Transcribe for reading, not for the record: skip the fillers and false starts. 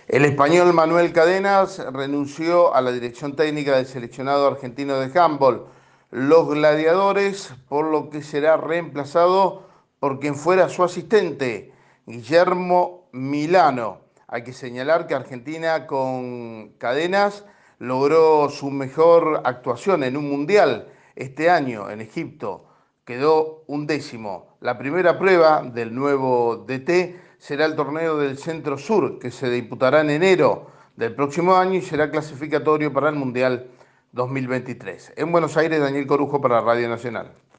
El español Manuel Cadenas renunció a la dirección técnica del seleccionado argentino de handball, los Gladiadores, por lo que será reemplazado por quien fuera su asistente, Guillermo Milano. Hay que señalar que Argentina con Cadenas logró su mejor actuación en un mundial este año en Egipto. Quedó 11º. La primera prueba del nuevo DT será el torneo del Centro Sur, que se disputará en enero del próximo año y será clasificatorio para el Mundial 2023. En Buenos Aires, Daniel Corujo para Radio Nacional.